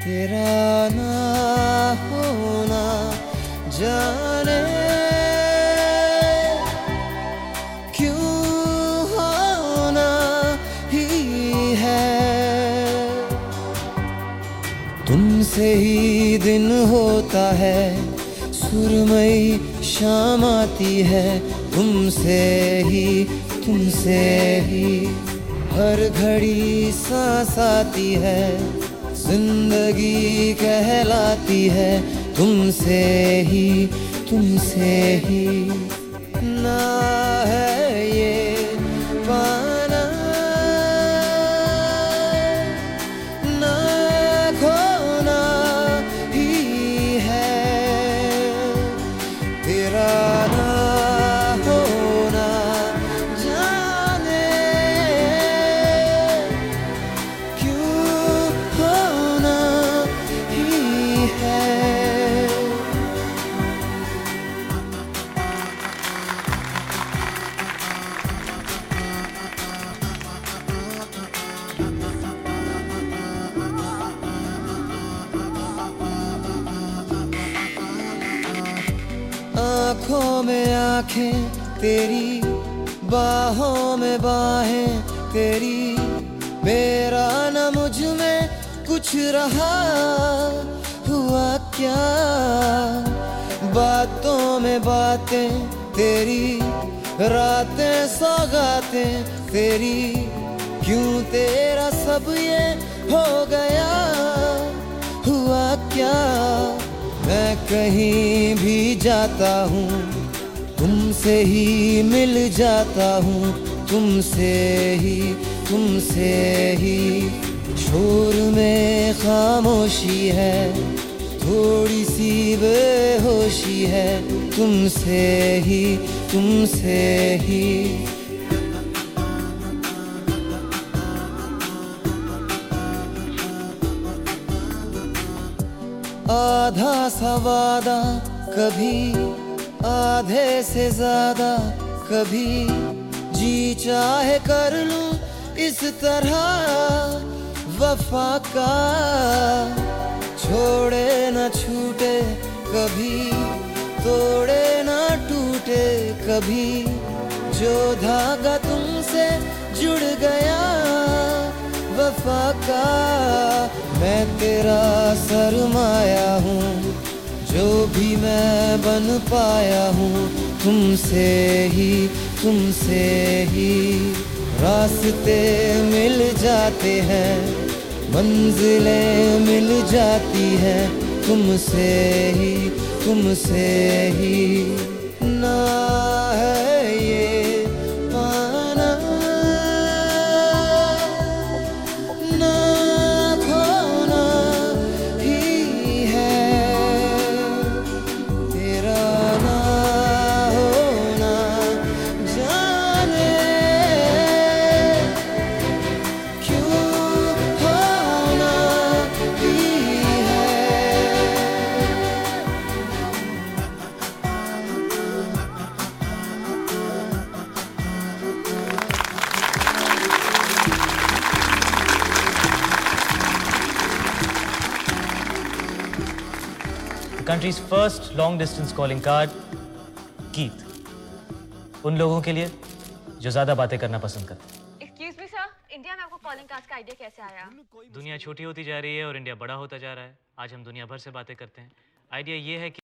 तेरा ना होना जाने क्यों होना ही है। तुमसे ही दिन होता है, सुरमई शाम आती है, तुमसे ही हर घड़ी सांस आती है, जिंदगी कहलाती है, तुमसे ही ना है ये पाना ना खोना ही है। तेरा ना होना जाने क्यों होना ही है। आँखों में आँखें तेरी, बाहों में बाहें तेरी, मेरा न मुझ में कुछ रहा हुआ क्या। बातों में बातें तेरी, रातें सौगातें तेरी, क्यों तेरा सब ये हो गया हुआ क्या। मैं कहीं भी जाता हूँ, तुमसे ही मिल जाता हूँ, तुमसे ही शोर में खामोशी है, थोड़ी सी बेहोशी है, तुमसे ही आधा सा वादा कभी, आधे से ज्यादा कभी, जी चाहे कर लूं इस तरह वफा का। छोड़े न छूटे कभी, तोड़े न टूटे कभी, जो धागा तुमसे जुड़ गया वफा का। मैं तेरा सरमाया हूँ, जो भी मैं बन पाया हूँ, तुमसे ही रास्ते मिल जाते हैं, मंजिलें मिल जाती हैं, तुमसे ही ना है ये पाना ना खोना ही है। तेरा ना होना जाने क्यों होना ही है। The country's first long distance calling card, गीत। उन लोगों के लिए जो ज्यादा बातें करना पसंद करते हैं। एक्सक्यूज मी सर, इंडिया में आपको कॉलिंग कार्ड्स का आइडिया कैसे आया? दुनिया छोटी होती जा रही है और इंडिया बड़ा होता जा रहा है। आज हम दुनिया भर से बातें करते हैं। आइडिया ये है कि